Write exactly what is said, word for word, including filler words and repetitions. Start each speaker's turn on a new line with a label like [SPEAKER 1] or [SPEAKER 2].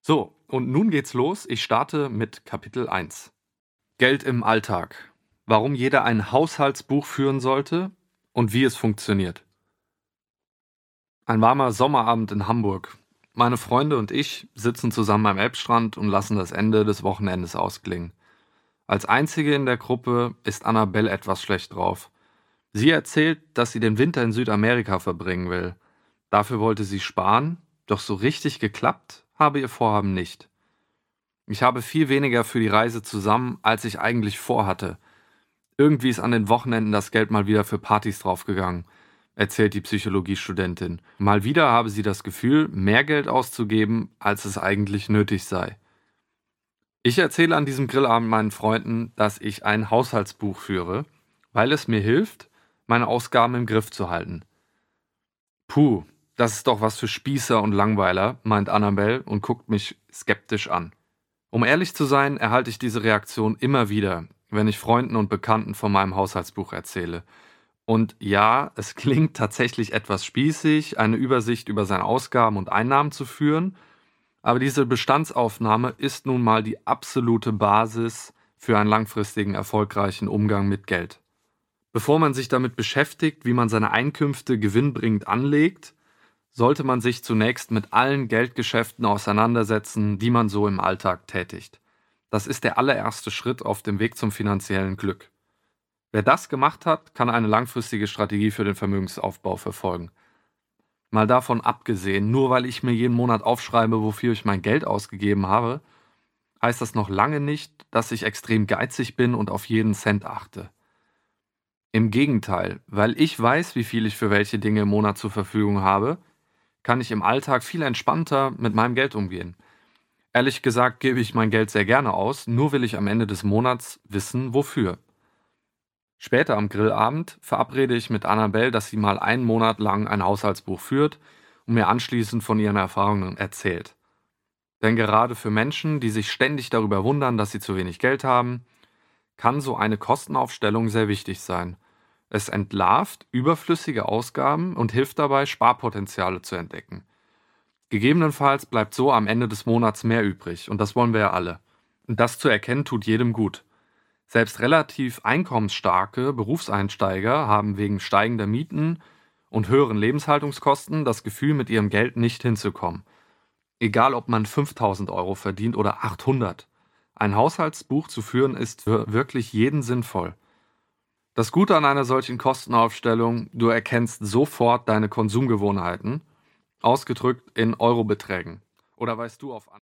[SPEAKER 1] So, und nun geht's los. Ich starte mit Kapitel eins. Geld im Alltag. Warum jeder ein Haushaltsbuch führen sollte und wie es funktioniert. Ein warmer Sommerabend in Hamburg. Meine Freunde und ich sitzen zusammen am Elbstrand und lassen das Ende des Wochenendes ausklingen. Als einzige in der Gruppe ist Annabelle etwas schlecht drauf. Sie erzählt, dass sie den Winter in Südamerika verbringen will. Dafür wollte sie sparen, doch so richtig geklappt habe ihr Vorhaben nicht. Ich habe viel weniger für die Reise zusammen, als ich eigentlich vorhatte. Irgendwie ist an den Wochenenden das Geld mal wieder für Partys draufgegangen, erzählt die Psychologiestudentin. Mal wieder habe sie das Gefühl, mehr Geld auszugeben, als es eigentlich nötig sei. Ich erzähle an diesem Grillabend meinen Freunden, dass ich ein Haushaltsbuch führe, weil es mir hilft, meine Ausgaben im Griff zu halten. Puh, das ist doch was für Spießer und Langweiler, meint Annabelle und guckt mich skeptisch an. Um ehrlich zu sein, erhalte ich diese Reaktion immer wieder, wenn ich Freunden und Bekannten von meinem Haushaltsbuch erzähle. Und ja, es klingt tatsächlich etwas spießig, eine Übersicht über seine Ausgaben und Einnahmen zu führen, aber diese Bestandsaufnahme ist nun mal die absolute Basis für einen langfristigen, erfolgreichen Umgang mit Geld. Bevor man sich damit beschäftigt, wie man seine Einkünfte gewinnbringend anlegt, sollte man sich zunächst mit allen Geldgeschäften auseinandersetzen, die man so im Alltag tätigt. Das ist der allererste Schritt auf dem Weg zum finanziellen Glück. Wer das gemacht hat, kann eine langfristige Strategie für den Vermögensaufbau verfolgen. Mal davon abgesehen, nur weil ich mir jeden Monat aufschreibe, wofür ich mein Geld ausgegeben habe, heißt das noch lange nicht, dass ich extrem geizig bin und auf jeden Cent achte. Im Gegenteil, weil ich weiß, wie viel ich für welche Dinge im Monat zur Verfügung habe, kann ich im Alltag viel entspannter mit meinem Geld umgehen. Ehrlich gesagt gebe ich mein Geld sehr gerne aus, nur will ich am Ende des Monats wissen, wofür. Später am Grillabend verabrede ich mit Annabelle, dass sie mal einen Monat lang ein Haushaltsbuch führt und mir anschließend von ihren Erfahrungen erzählt. Denn gerade für Menschen, die sich ständig darüber wundern, dass sie zu wenig Geld haben, kann so eine Kostenaufstellung sehr wichtig sein. Es entlarvt überflüssige Ausgaben und hilft dabei, Sparpotenziale zu entdecken. Gegebenenfalls bleibt so am Ende des Monats mehr übrig und das wollen wir ja alle. Und das zu erkennen tut jedem gut. Selbst relativ einkommensstarke Berufseinsteiger haben wegen steigender Mieten und höheren Lebenshaltungskosten das Gefühl, mit ihrem Geld nicht hinzukommen. Egal, ob man fünftausend Euro verdient oder achthundert. Ein Haushaltsbuch zu führen ist für wirklich jeden sinnvoll. Das Gute an einer solchen Kostenaufstellung, du erkennst sofort deine Konsumgewohnheiten, ausgedrückt in Eurobeträgen. Oder weißt du auf